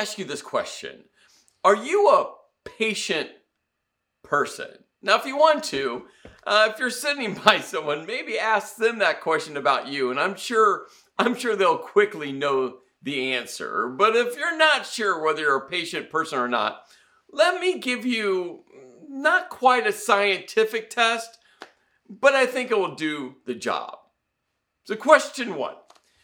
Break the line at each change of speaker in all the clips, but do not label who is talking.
ask you this question. Are you a patient person? Now, if you want to, if you're sitting by someone, maybe ask them that question about you, and I'm sure they'll quickly know the answer. But if you're not sure whether you're a patient person or not, let me give you not quite a scientific test, but I think it will do the job. So question 1.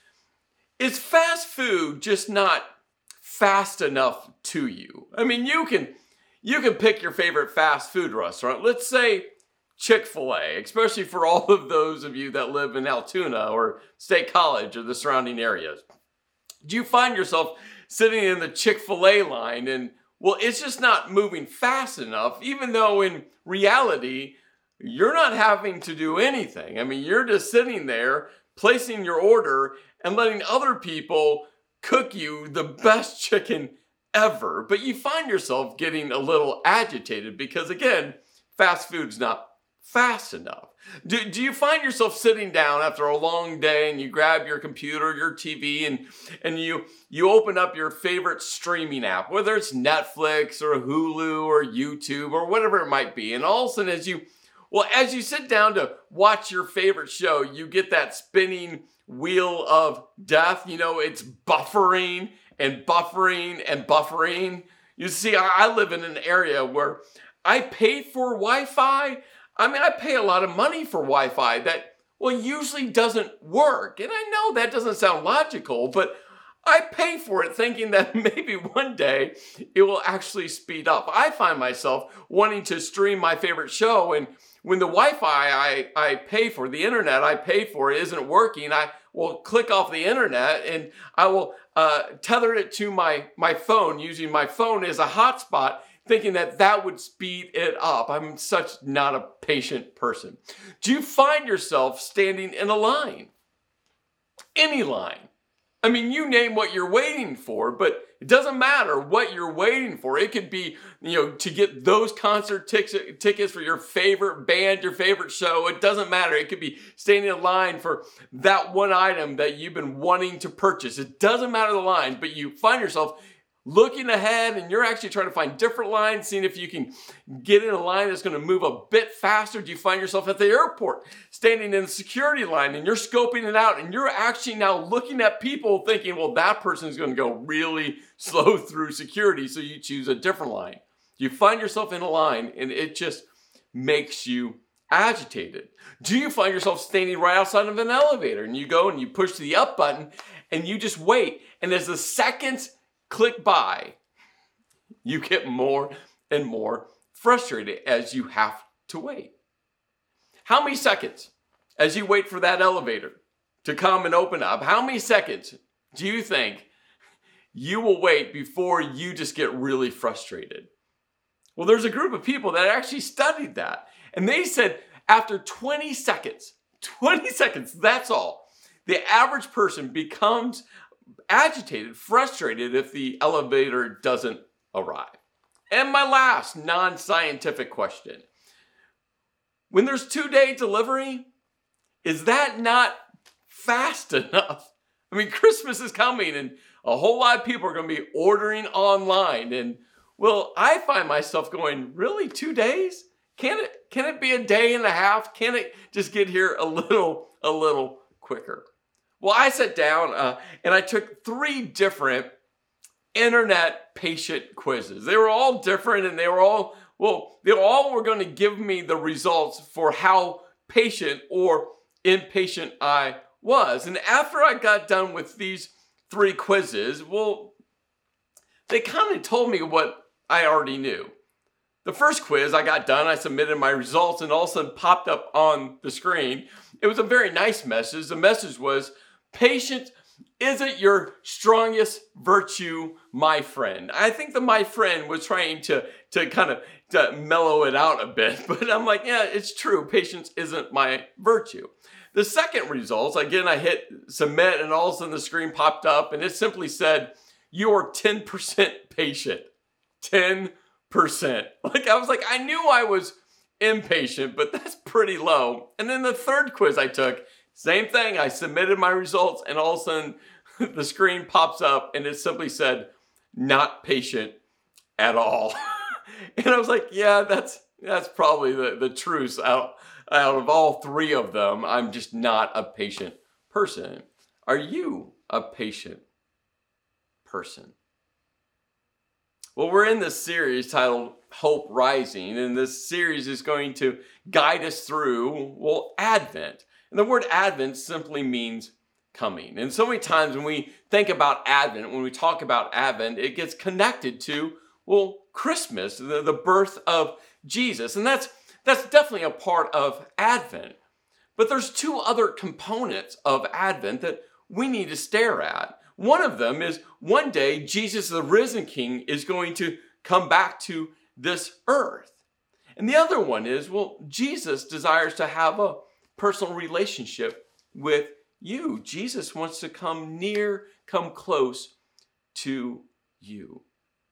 Is fast food just not fast enough to you? I mean, you can pick your favorite fast food restaurant. Let's say Chick-fil-A, especially for all of those of you that live in Altoona or State College or the surrounding areas. Do you find yourself sitting in the Chick-fil-A line and, well, it's just not moving fast enough, even though in reality, you're not having to do anything. I mean, you're just sitting there, placing your order and letting other people cook you the best chicken ever. But you find yourself getting a little agitated because, again, fast food's not fast enough. Do you find yourself sitting down after a long day and you grab your computer, your TV, and you open up your favorite streaming app, whether it's Netflix or Hulu or YouTube or whatever it might be, and all of a sudden as you sit down to watch your favorite show, you get that spinning wheel of death. You know, it's buffering and buffering and buffering. You see, I live in an area where I pay for Wi-Fi. I mean, I pay a lot of money for Wi-Fi that, well, usually doesn't work. And I know that doesn't sound logical, but I pay for it thinking that maybe one day it will actually speed up. I find myself wanting to stream my favorite show, and when the Wi-Fi I pay for, the internet I pay for isn't working, I will click off the internet and I will tether it to my phone, using my phone as a hotspot, thinking that would speed it up. I'm such not a patient person. Do you find yourself standing in a line? Any line. I mean, you name what you're waiting for, but it doesn't matter what you're waiting for. It could be, to get those concert tickets for your favorite band, your favorite show. It doesn't matter. It could be standing in line for that one item that you've been wanting to purchase. It doesn't matter the line, but you find yourself looking ahead and you're actually trying to find different lines, seeing if you can get in a line that's going to move a bit faster. Do you find yourself at the airport standing in the security line and you're scoping it out and you're actually now looking at people thinking, well, that person is going to go really slow through security, so you choose a different line. You find yourself in a line and it just makes you agitated. Do you find yourself standing right outside of an elevator and you go and you push the up button and you just wait, and as the seconds click by, you get more and more frustrated as you have to wait? How many seconds as you wait for that elevator to come and open up, how many seconds do you think you will wait before you just get really frustrated? Well, there's a group of people that actually studied that, and they said after 20 seconds, that's all, the average person becomes agitated, frustrated if the elevator doesn't arrive. And my last non-scientific question. When there's 2-day delivery, is that not fast enough? I mean, Christmas is coming and a whole lot of people are going to be ordering online. And, well, I find myself going, really, 2 days? Can it be a day and a half? Can it just get here a little quicker? Well, I sat down and I took 3 different internet patient quizzes. They were all different, and they all were going to give me the results for how patient or impatient I was. And after I got done with these 3 quizzes, well, they kind of told me what I already knew. The first quiz I got done, I submitted my results, and all of a sudden popped up on the screen. It was a very nice message. The message was, patience isn't your strongest virtue, my friend. I think the my friend was trying to kind of to mellow it out a bit, but I'm like, yeah, it's true. Patience isn't my virtue. The second results, again, I hit submit, and all of a sudden the screen popped up, and it simply said, you're 10% patient. 10%. I knew I was impatient, but that's pretty low. And then the third quiz I took, same thing. I submitted my results, and all of a sudden the screen pops up and it simply said, not patient at all. And I was like, yeah, that's probably the truth. Out of all three of them, I'm just not a patient person. Are you a patient person? Well, we're in this series titled Hope Rising, and this series is going to guide us through, well, Advent. And the word Advent simply means coming. And so many times when we think about Advent, when we talk about Advent, it gets connected to, well, Christmas, the birth of Jesus. And that's definitely a part of Advent. But there's two other components of Advent that we need to stare at. One of them is one day Jesus, the risen King, is going to come back to this earth. And the other one is, well, Jesus desires to have a personal relationship with you. Jesus wants to come near, come close to you.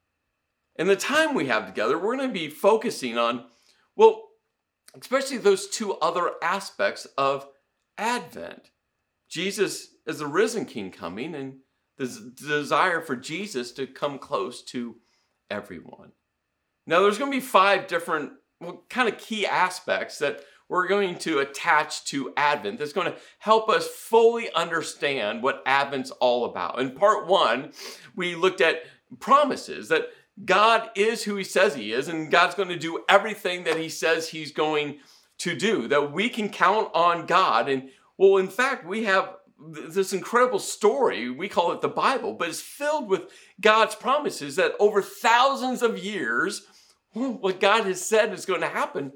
And the time we have together, we're going to be focusing on, well, especially those two other aspects of Advent. Jesus is the risen King coming, and the desire for Jesus to come close to everyone. Now, there's going to be 5 different kind of key aspects that we're going to attach to Advent that's going to help us fully understand what Advent's all about. In part 1, we looked at promises that God is who he says he is, and God's going to do everything that he says he's going to do, that we can count on God. And well, in fact, we have this incredible story, we call it the Bible, but it's filled with God's promises that over thousands of years, what God has said is going to happen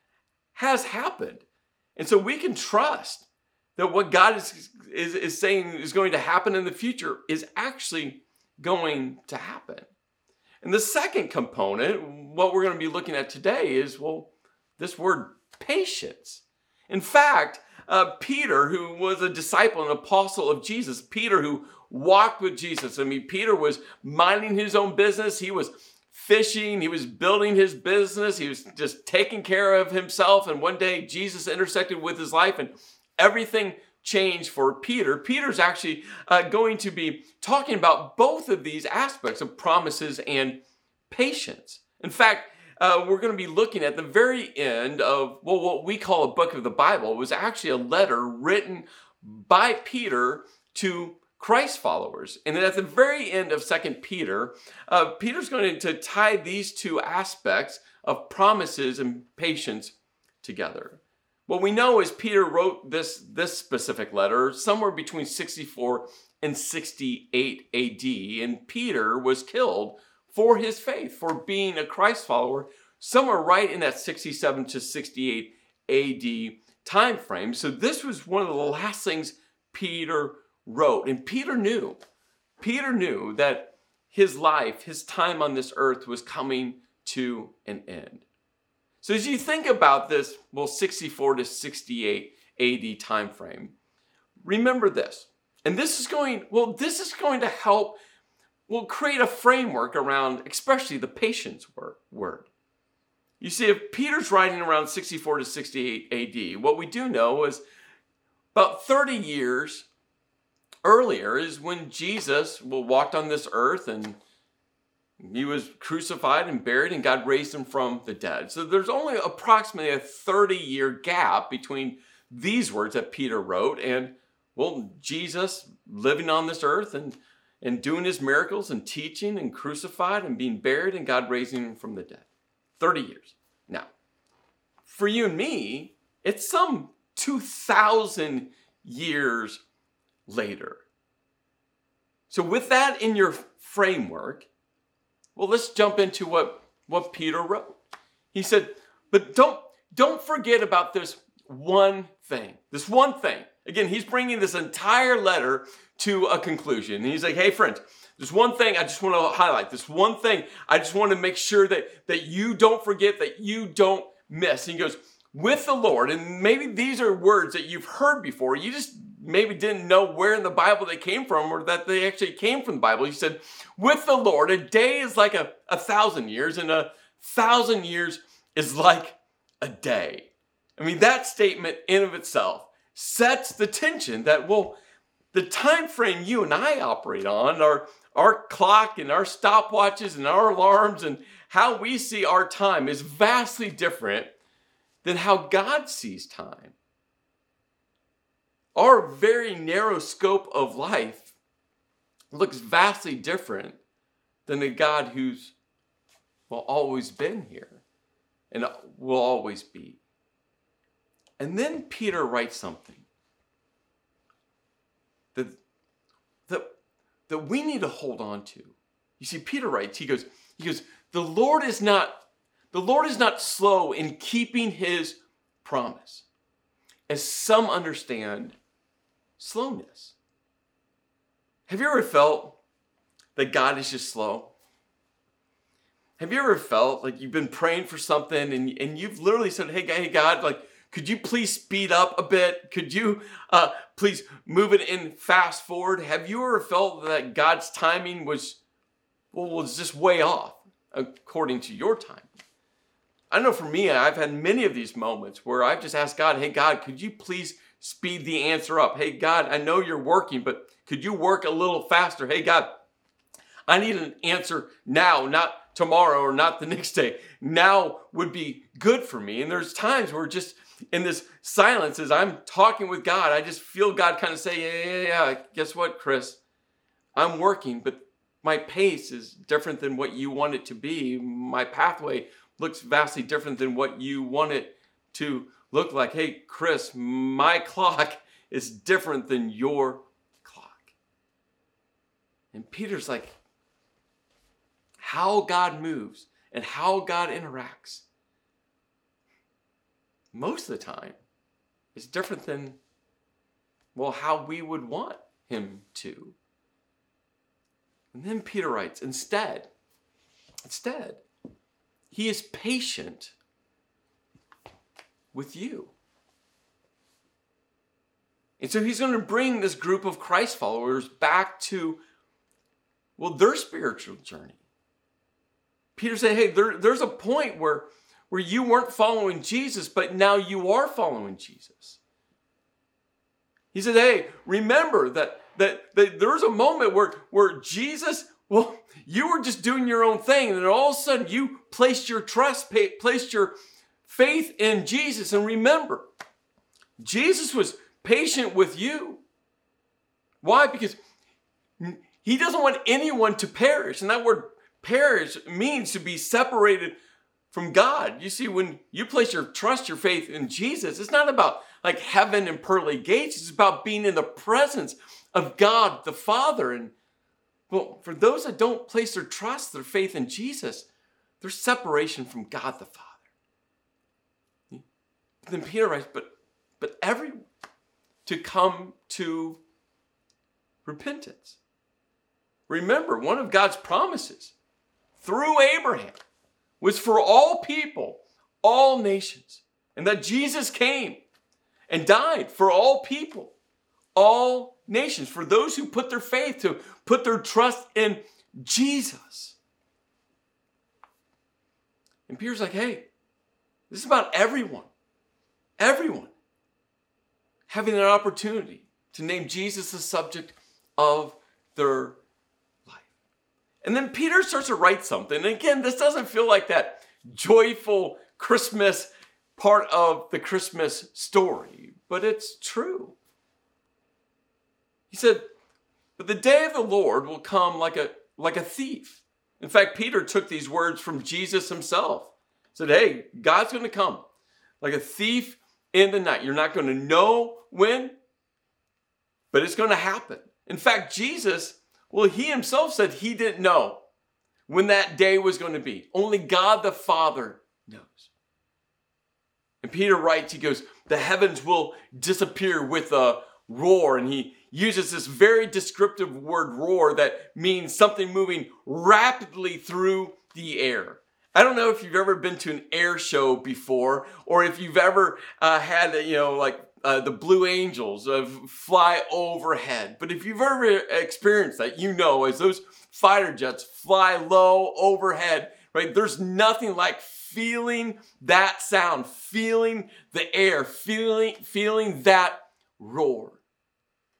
has happened. And so we can trust that what God is saying is going to happen in the future is actually going to happen. And the second component, what we're going to be looking at today is, well, this word patience. In fact, Peter, who was a disciple and apostle of Jesus, Peter who walked with Jesus. I mean, Peter was minding his own business. He was fishing. He was building his business. He was just taking care of himself. And one day Jesus intersected with his life and everything changed for Peter. Peter's actually going to be talking about both of these aspects of promises and patience. In fact, we're going to be looking at the very end of, well, what we call a book of the Bible. It was actually a letter written by Peter to Christ followers. And at the very end of 2 Peter, Peter's going to tie these two aspects of promises and patience together. What we know is Peter wrote this specific letter somewhere between 64 and 68 AD, and Peter was killed for his faith, for being a Christ follower, somewhere right in that 67 to 68 AD time frame. So this was one of the last things Peter wrote. And Peter knew that his life, his time on this earth was coming to an end. So as you think about this, well, 64 to 68 AD time frame, remember this. And this is going to help, create a framework around especially the patience word. You see, if Peter's writing around 64 to 68 AD, what we do know is about 30 years earlier is when Jesus walked on this earth and he was crucified and buried and God raised him from the dead. So there's only approximately a 30-year gap between these words that Peter wrote and, Jesus living on this earth and doing his miracles and teaching and crucified and being buried and God raising him from the dead. 30 years. Now, for you and me, it's some 2,000 years later. So with that in your framework, let's jump into what Peter wrote. He said, but don't forget about this one thing. This one thing. Again, he's bringing this entire letter to a conclusion. And he's like, hey, friends, there's one thing I just want to highlight. This one thing I just want to make sure that you don't forget, that you don't miss. And he goes, with the Lord, and maybe these are words that you've heard before. You just maybe didn't know where in the Bible they came from or that they actually came from the Bible. He said, with the Lord, a day is like a 1,000 years, and 1,000 years is like a day. I mean, that statement in of itself sets the tension that, the time frame you and I operate on our clock and our stopwatches and our alarms and how we see our time is vastly different than how God sees time. Our very narrow scope of life looks vastly different than the God who's always been here and will always be. And then Peter writes something that we need to hold on to. You see, Peter writes, he goes, the Lord is not slow in keeping his promise, as some understand slowness. Have you ever felt that God is just slow? Have you ever felt like you've been praying for something and you've literally said, hey God, like, could you please speed up a bit? Could you please move it in fast forward? Have you ever felt that God's timing was just way off according to your time? I know for me, I've had many of these moments where I've just asked God, hey God, could you please speed the answer up? Hey God, I know you're working, but could you work a little faster? Hey God, I need an answer now, not tomorrow or not the next day. Now would be good for me. And there's times where just in this silence, as I'm talking with God, I just feel God kind of say, yeah, guess what, Chris? I'm working, but my pace is different than what you want it to be. My pathway looks vastly different than what you want it to look like. Hey, Chris, my clock is different than your clock. And Peter's like, how God moves and how God interacts most of the time is different than, how we would want him to. And then Peter writes, instead, he is patient with you. And so he's going to bring this group of Christ followers back to, their spiritual journey. Peter said, hey, there's a point where you weren't following Jesus, but now you are following Jesus. He said, hey, remember that there's a moment where Jesus, you were just doing your own thing, and then all of a sudden you placed your trust, placed your faith in Jesus. And remember, Jesus was patient with you. Why? Because he doesn't want anyone to perish. And that word perish means to be separated from God. You see, when you place your trust, your faith in Jesus, it's not about like heaven and pearly gates. It's about being in the presence of God the Father. And for those that don't place their trust, their faith in Jesus, there's separation from God the Father. Then Peter writes, but everyone to come to repentance. Remember, one of God's promises through Abraham was for all people, all nations, and that Jesus came and died for all people, all nations, for those who put their faith, to put their trust in Jesus. And Peter's like, hey, this is about everyone having an opportunity to name Jesus the subject of their life. And then Peter starts to write something. And again, this doesn't feel like that joyful Christmas part of the Christmas story, but it's true. He said, but the day of the Lord will come like a thief. In fact, Peter took these words from Jesus himself. He said, hey, God's going to come like a thief in the night. You're not going to know when, but it's going to happen. In fact, Jesus, he himself said he didn't know when that day was going to be. Only God the Father knows. And Peter writes, he goes, the heavens will disappear with a roar. And he uses this very descriptive word roar that means something moving rapidly through the air. I don't know if you've ever been to an air show before, or if you've ever had, the Blue Angels fly overhead. But if you've ever experienced that, as those fighter jets fly low overhead, right? There's nothing like feeling that sound, feeling the air, feeling that roar.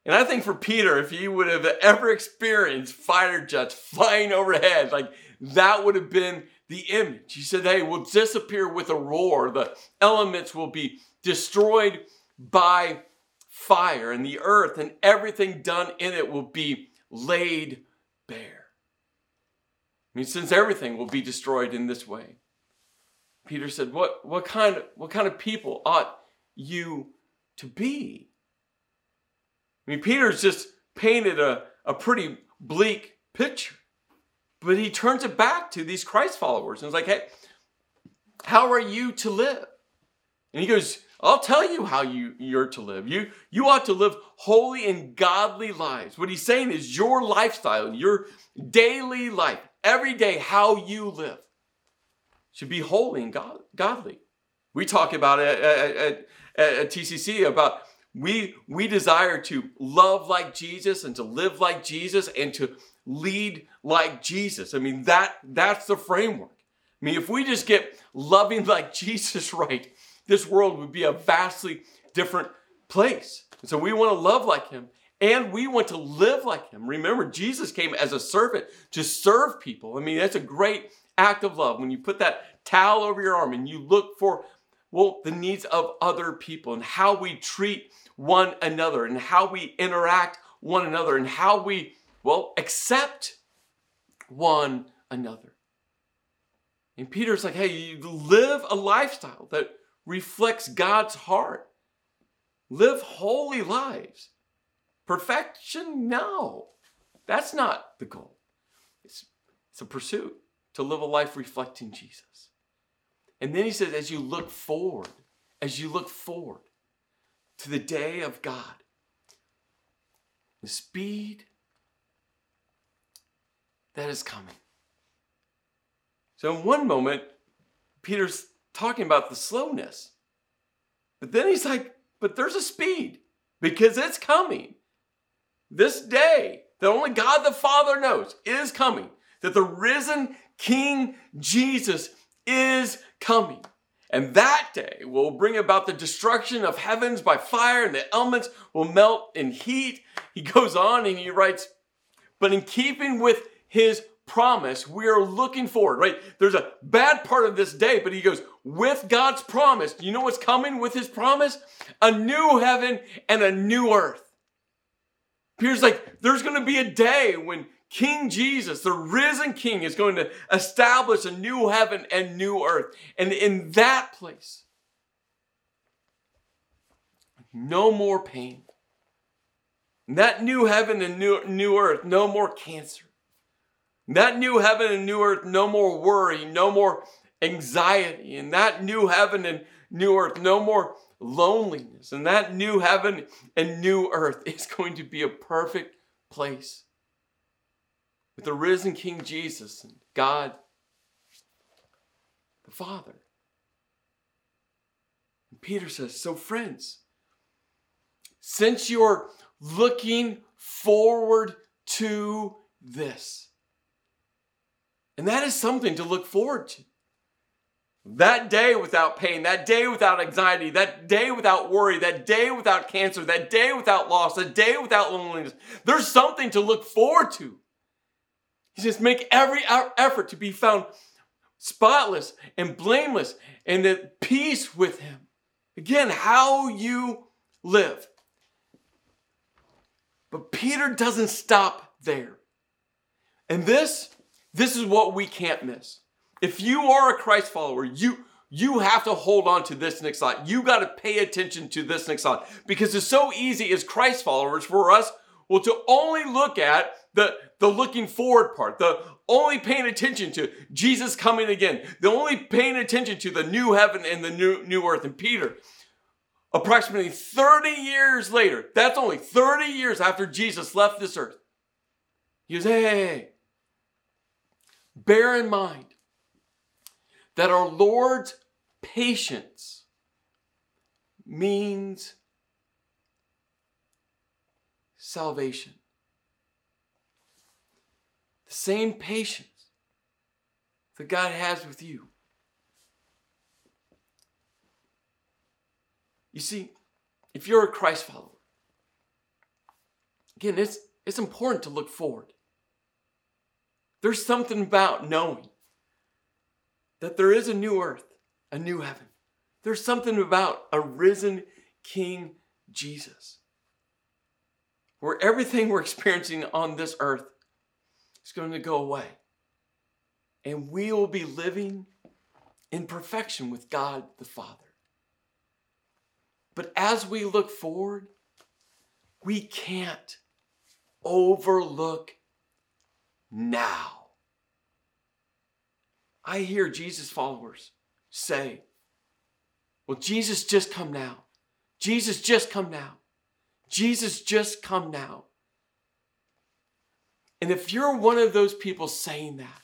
And I think for Peter, if he would have ever experienced fighter jets flying overhead, like that would have been the image. He said, hey, we'll disappear with a roar. The elements will be destroyed by fire, and the earth and everything done in it will be laid bare. I mean, since everything will be destroyed in this way. Peter said, what kind of people ought you to be? I mean, Peter's just painted a pretty bleak picture. But he turns it back to these Christ followers. And it's like, hey, how are you to live? And he goes, I'll tell you how you're to live. You ought to live holy and godly lives. What he's saying is your lifestyle, your daily life, every day, how you live should be holy and godly. We talk about it at TCC about we desire to love like Jesus and to live like Jesus and to lead like Jesus. I mean, that's the framework. I mean, if we just get loving like Jesus right, this world would be a vastly different place. And so we want to love like him and we want to live like him. Remember, Jesus came as a servant to serve people. I mean, that's a great act of love when you put that towel over your arm and you look for, well, the needs of other people and how we treat one another and how we interact one another and how we, well, accept one another. And Peter's like, hey, you live a lifestyle that reflects God's heart. Live holy lives. Perfection? No. That's not the goal. It's a pursuit to live a life reflecting Jesus. And then he says, as you look forward to the day of God, the speed that is coming. So in one moment, Peter's talking about the slowness. But then he's like, but there's a speed because it's coming. This day that only God the Father knows is coming. That the risen King Jesus is coming. And that day will bring about the destruction of heavens by fire, and the elements will melt in heat. He goes on and he writes, but in keeping with his promise, we are looking forward, right? There's a bad part of this day, but he goes, with God's promise, you know what's coming with his promise? A new heaven and a new earth. Peter's like, there's going to be a day when King Jesus, the risen King, is going to establish a new heaven and new earth. And in that place, no more pain. In that new heaven and new earth, no more cancer. In that new heaven and new earth, no more worry, no more anxiety. In that new heaven and new earth, no more loneliness. And that new heaven and new earth is going to be a perfect place with the risen King Jesus and God the Father. And Peter says, so friends, since you're looking forward to this, and that is something to look forward to. That day without pain, that day without anxiety, that day without worry, that day without cancer, that day without loss, that day without loneliness. There's something to look forward to. He says, make every effort to be found spotless and blameless and at peace with him. Again, how you live. But Peter doesn't stop there. And this is what we can't miss. If you are a Christ follower, you have to hold on to this next thought. You got to pay attention to this next thought. Because it's so easy as Christ followers for us, well, to only look at the looking forward part, the only paying attention to Jesus coming again, the only paying attention to the new heaven and the new earth. And Peter, approximately 30 years later, that's only 30 years after Jesus left this earth, he goes, hey, bear in mind that our Lord's patience means salvation. The same patience that God has with you. You see, if you're a Christ follower, Again, it's important to look forward. There's something about knowing that there is a new earth, a new heaven. There's something about a risen King Jesus, where everything we're experiencing on this earth is going to go away. And we will be living in perfection with God the Father. But as we look forward, we can't overlook now. I hear Jesus followers say, well, Jesus, just come now. Jesus, just come now. Jesus, just come now. And if you're one of those people saying that,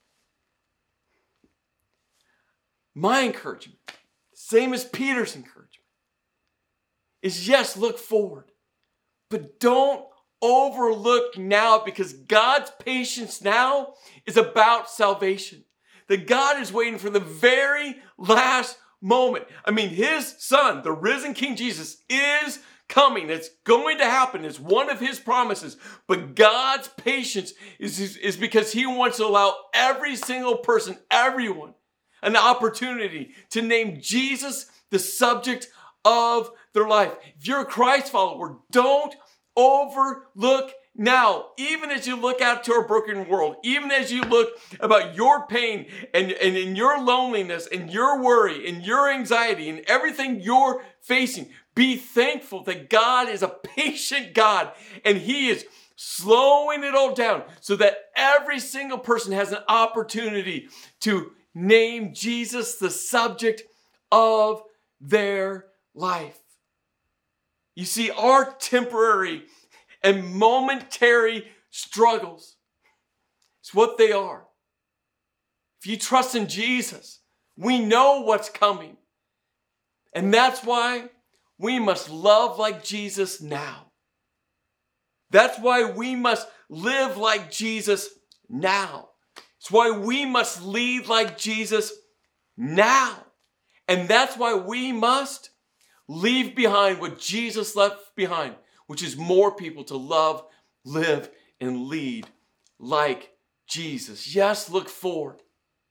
my encouragement, same as Peter's encouragement, is yes, look forward, but don't overlook now, because God's patience now is about salvation. That God is waiting for the very last moment. I mean, his son, the risen King Jesus, is coming. It's going to happen. It's one of his promises. But God's patience is because he wants to allow every single person, everyone, an opportunity to name Jesus the subject of their life. If you're a Christ follower, don't overlook now. Even as you look out to our broken world, even as you look about your pain and in your loneliness and your worry and your anxiety and everything you're facing, be thankful that God is a patient God and he is slowing it all down so that every single person has an opportunity to name Jesus the subject of their life. You see, our temporary and momentary struggles, it's what they are. If you trust in Jesus, we know what's coming. And that's why we must love like Jesus now. That's why we must live like Jesus now. It's why we must lead like Jesus now. And that's why we must leave behind what Jesus left behind, which is more people to love, live, and lead like Jesus. Yes, look forward.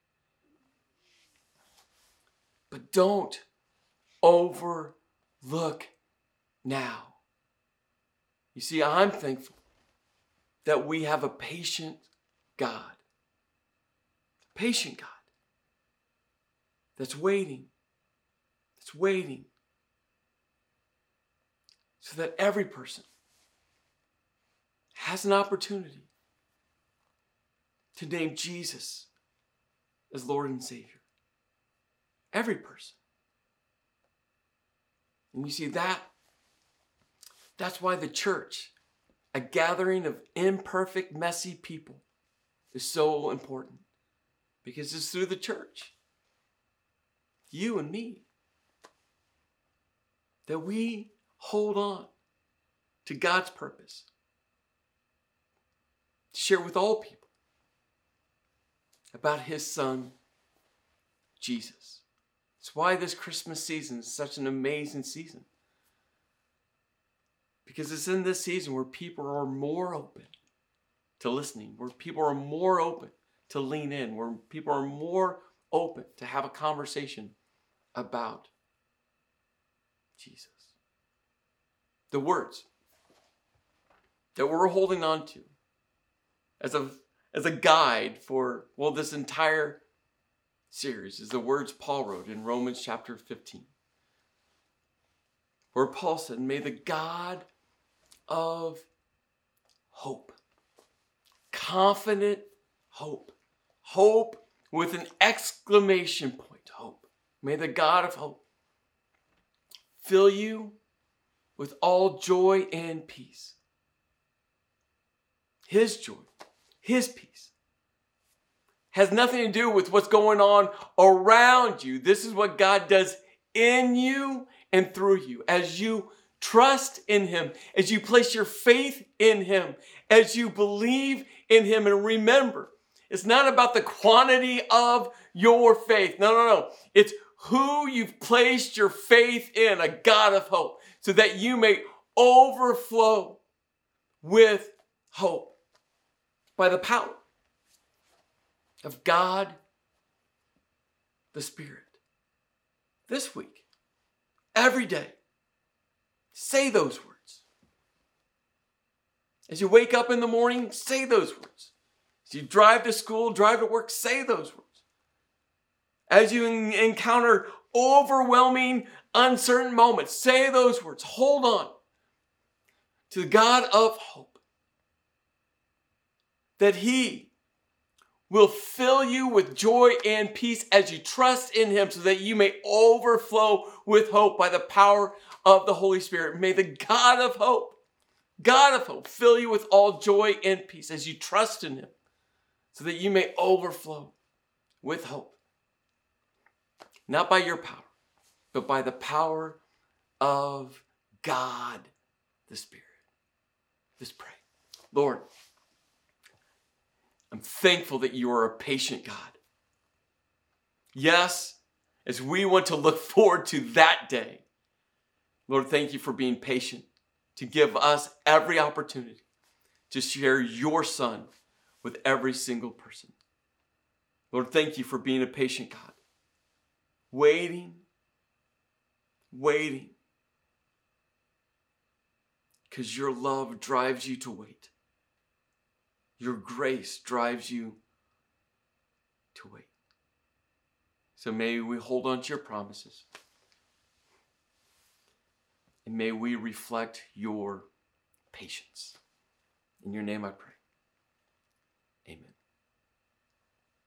But don't overlook now. You see, I'm thankful that we have a patient God. A patient God that's waiting. That's waiting. So that every person has an opportunity to name Jesus as Lord and Savior. Every person. And you see that's why the church, a gathering of imperfect, messy people, is so important. Because it's through the church, you and me, that we hold on to God's purpose to share with all people about his son, Jesus. It's why this Christmas season is such an amazing season. Because it's in this season where people are more open to listening, where people are more open to lean in, where people are more open to have a conversation about Jesus. The words that we're holding on to as a guide for, well, this entire series is the words Paul wrote in Romans chapter 15. Where Paul said, may the God of hope, confident hope, hope with an exclamation point, hope. May the God of hope fill you with all joy and peace. His joy, his peace, has nothing to do with what's going on around you. This is what God does in you and through you. As you trust in him, as you place your faith in him, as you believe in him. And remember, it's not about the quantity of your faith. No. It's who you've placed your faith in, a God of hope, so that you may overflow with hope by the power of God the Spirit. This week, every day, say those words. As you wake up in the morning, say those words. As you drive to school, drive to work, say those words. As you encounter overwhelming, uncertain moments, say those words. Hold on to the God of hope, that He will fill you with joy and peace as you trust in Him, so that you may overflow with hope by the power of the Holy Spirit. May the God of hope, fill you with all joy and peace as you trust in Him, so that you may overflow with hope. Not by your power, but by the power of God the Spirit. Let's pray. Lord, I'm thankful that you are a patient God. Yes, as we want to look forward to that day, Lord, thank you for being patient to give us every opportunity to share your Son with every single person. Lord, thank you for being a patient God. Waiting, because your love drives you to wait. Your grace drives you to wait. So may we hold on to your promises. And may we reflect your patience. In your name I pray. Amen.